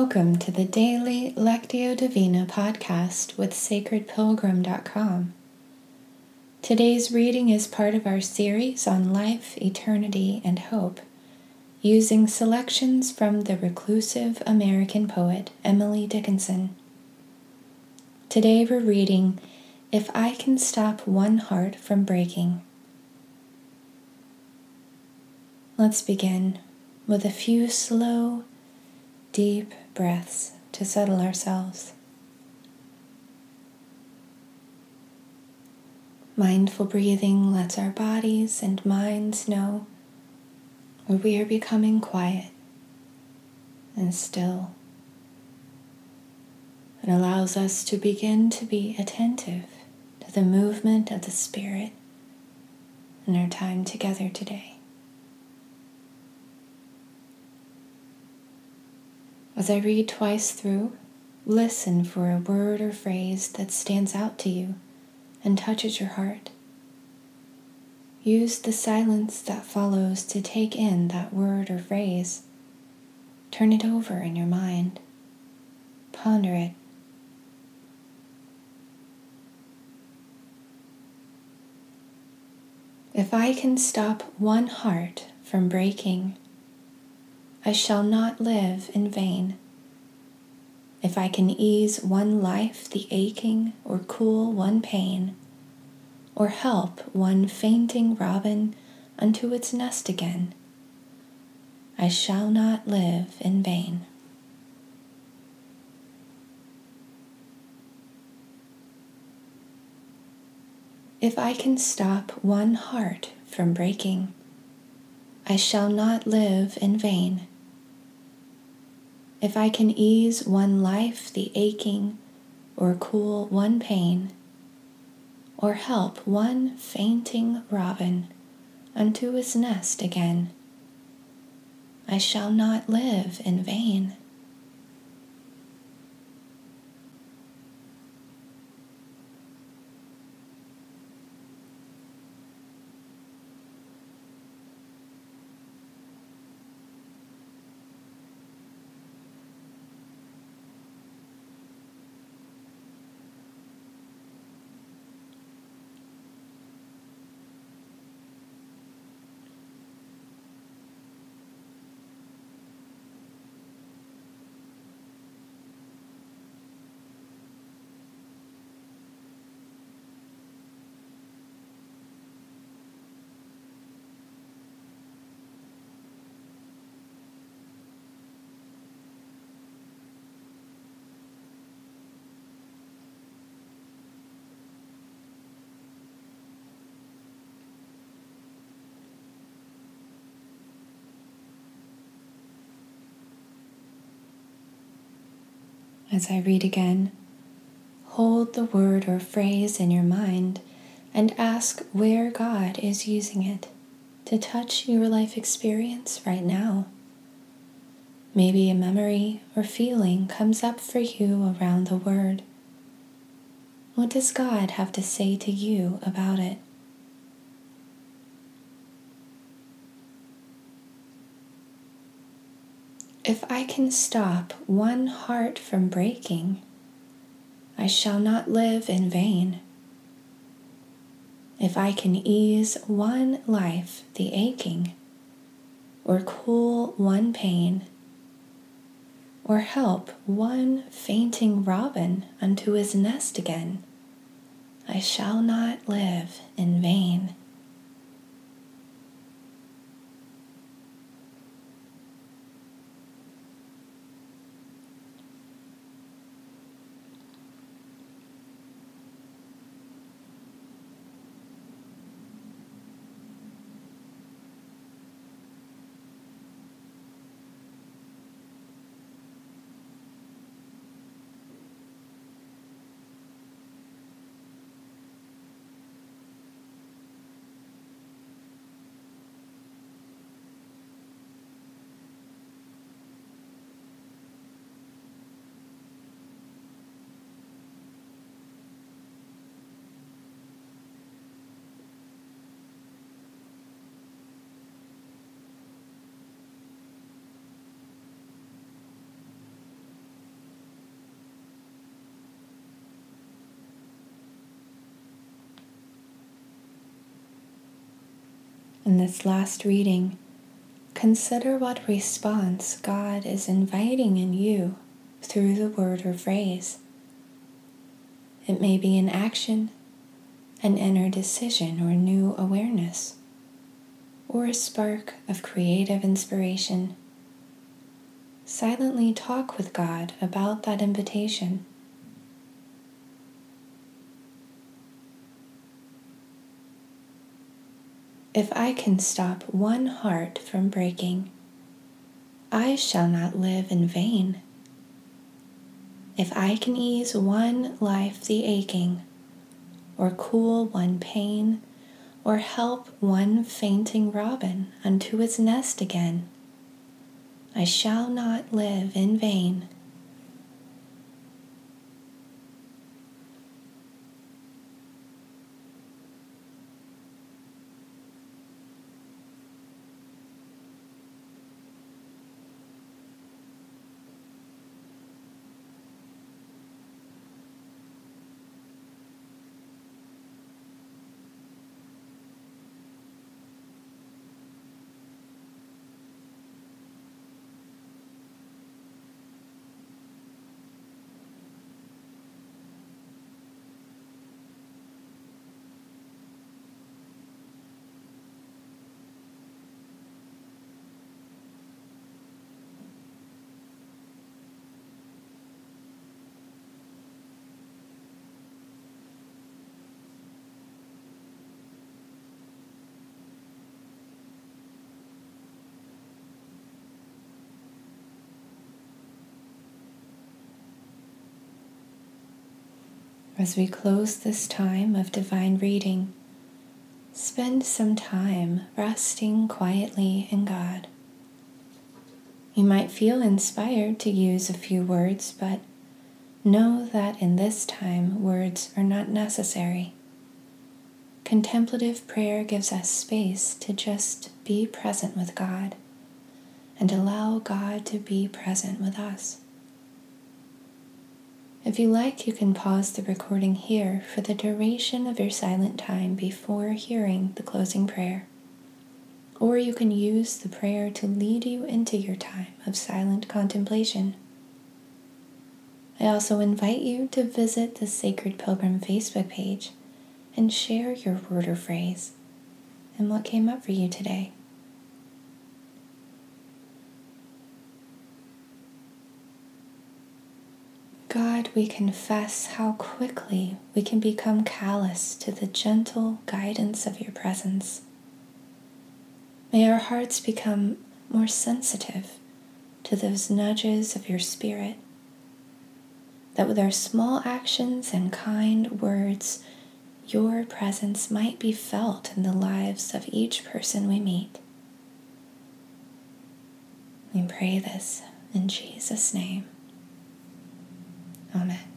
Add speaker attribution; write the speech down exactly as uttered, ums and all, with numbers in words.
Speaker 1: Welcome to the Daily Lectio Divina podcast with sacred pilgrim dot com. Today's reading is part of our series on life, eternity, and hope, using selections from the reclusive American poet Emily Dickinson. Today we're reading If I Can Stop One Heart from Breaking. Let's begin with a few slow, deep breaths to settle ourselves. Mindful breathing lets our bodies and minds know where we are becoming quiet and still. It allows us to begin to be attentive to the movement of the Spirit in our time together today. As I read twice through, listen for a word or phrase that stands out to you and touches your heart. Use the silence that follows to take in that word or phrase. Turn it over in your mind. Ponder it. If I can stop one heart from breaking, I shall not live in vain. If I can ease one life the aching, or cool one pain, or help one fainting robin unto its nest again, I shall not live in vain. If I can stop one heart from breaking, I shall not live in vain. If I can ease one life the aching, or cool one pain, or help one fainting robin unto his nest again, I shall not live in vain. As I read again, hold the word or phrase in your mind and ask where God is using it to touch your life experience right now. Maybe a memory or feeling comes up for you around the word. What does God have to say to you about it? If I can stop one heart from breaking, I shall not live in vain. If I can ease one life the aching, or cool one pain, or help one fainting robin unto his nest again, I shall not live in vain. In this last reading, consider what response God is inviting in you through the word or phrase. It may be an action, an inner decision or new awareness, or a spark of creative inspiration. Silently talk with God about that invitation. If I can stop one heart from breaking, I shall not live in vain. If I can ease one life the aching, or cool one pain, or help one fainting robin unto its nest again, I shall not live in vain. As we close this time of divine reading, spend some time resting quietly in God. You might feel inspired to use a few words, but know that in this time words are not necessary. Contemplative prayer gives us space to just be present with God and allow God to be present with us. If you like, you can pause the recording here for the duration of your silent time before hearing the closing prayer. Or you can use the prayer to lead you into your time of silent contemplation. I also invite you to visit the Sacred Pilgrim Facebook page and share your word or phrase and what came up for you today. God, we confess how quickly we can become callous to the gentle guidance of your presence. May our hearts become more sensitive to those nudges of your Spirit, that with our small actions and kind words, your presence might be felt in the lives of each person we meet. We pray this in Jesus' name. Amen.